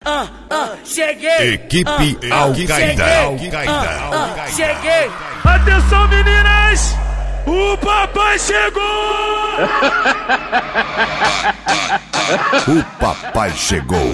Cheguei. Equipe Al-Qaeda. Cheguei. Atenção, meninas! O papai chegou! O papai chegou.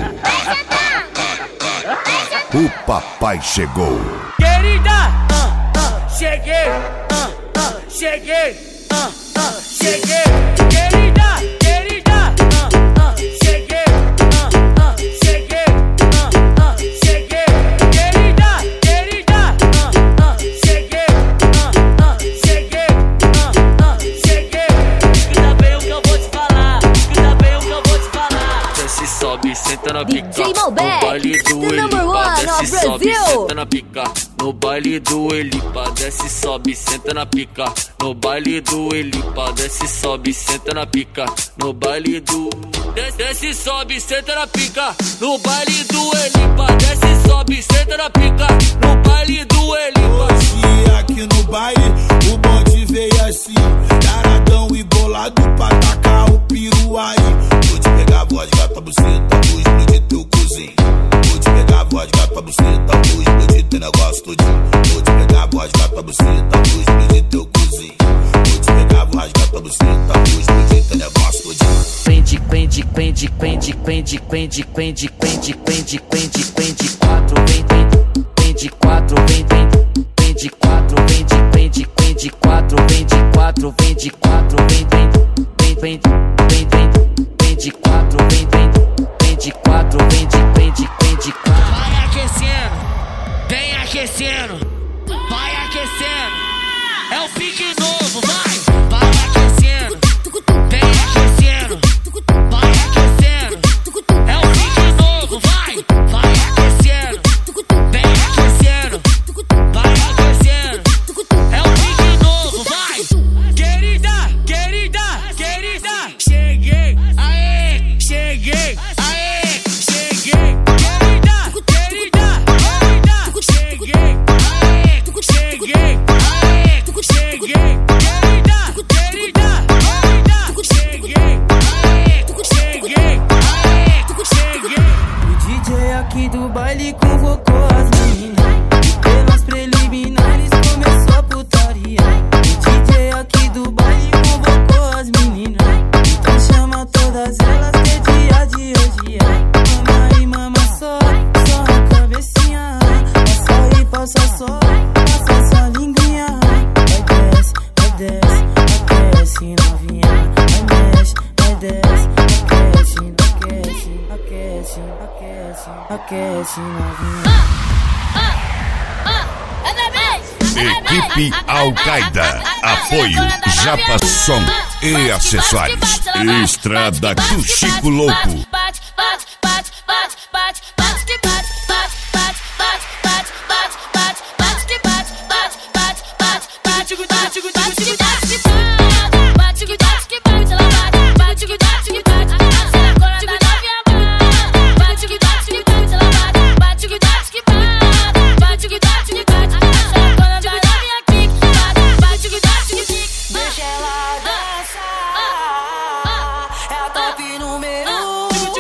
O papai chegou. Querida, cheguei. Cheguei. Cheguei. Querida, cheguei. Cheguei. Cheguei. Querida, cheguei. Cheguei. Cheguei. Escuta bem o que eu vou te falar. Escuta bem o que eu vou te falar. Desce, sobe, senta na pica. DJ Malbec, the number one of Brazil. Senta na pica. No baile do Elipa, desce, sobe, senta na pica. No baile do Elipa, desce, sobe, senta na pica. No baile do... Desce, sobe, senta na pica. No baile do Elipa, desce, sobe, senta na pica. No baile do Elipa. Hoje aqui no baile, o bonde veio assim, taradão e bolado pra tacar o piru aí. Vou te pegar a vodka, tua buceta, vou explodir teu cozinho. Vou te pegar a vodka, tua buceta, vou explodir teu negócio todinho. Vou te pegar a vodka, tua buceta, vou explodir teu cozinho. Vou te pegar a vodka, tua buceta, vou explodir teu negócio todinho. Quente, quatro, vem, quatro, vem, quatro, vai aquecendo, vem aquecendo, vai aquecendo, é o pique novo, vai aquecendo, vem aquecendo, vai aquecendo, é o pique novo, vai aquecendo, vem aquecendo, vai aquecendo, é o pique novo, vai. Querida, cheguei, aê, cheguei, aê, cheguei, querida, cheguei, aê, cheguei, aê, cheguei, querida, cheguei, aê, cheguei, aê, cheguei. O DJ aqui do baile convocou as meninas. Pelas preliminares começou a putaria. O DJ aqui do baile convocou as meninas. Então chama todas elas que é dia de hoje. Mama e mama só a cabecinha. Passa e passa só, passa sua linguinha. Vai desce, aquece novinha. Vai mexe, vai desce, aquece novinha. Equipe Al-Qaeda. Apoio Japa Som e acessórios. Estrada do Chico Louco. Deixa ela dançar, é a top número 1.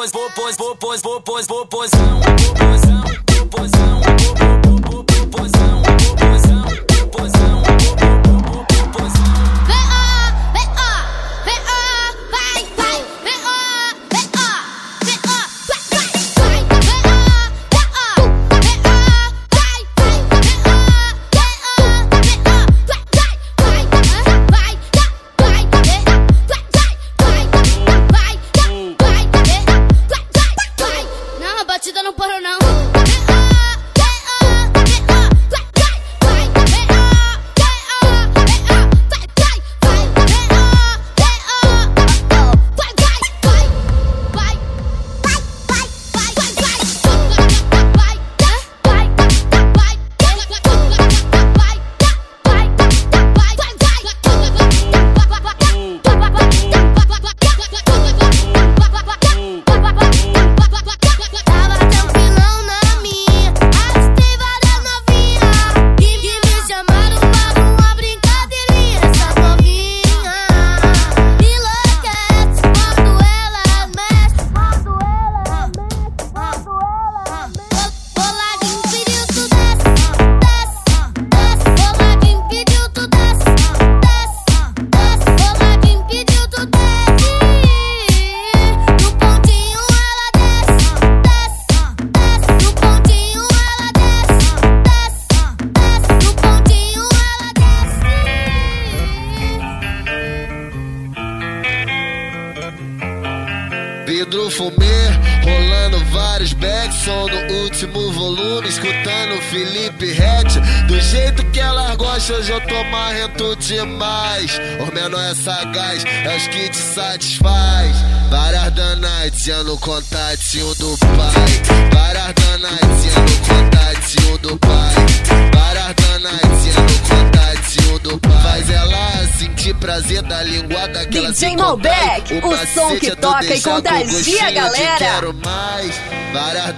Vidro fumê, rolando vários backs, som no último volume, escutando Felipe Ret. Do jeito que elas gostam, hoje eu tô marrento demais. Os menor é sagaz, é os que te satisfaz. Várias danadinhas no contatinho do pai. Várias danadinhas no contatinho do pai. Várias danadinhas no contatinho do pai. Faz ela sentir prazer da linguada que ela se DJ Malbec, o som que toca e contagia a galera. Quero mais. Várias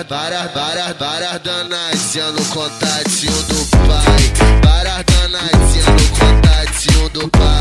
danadinhas no contatinho do pai. Várias danadinhas no contatinho do pai.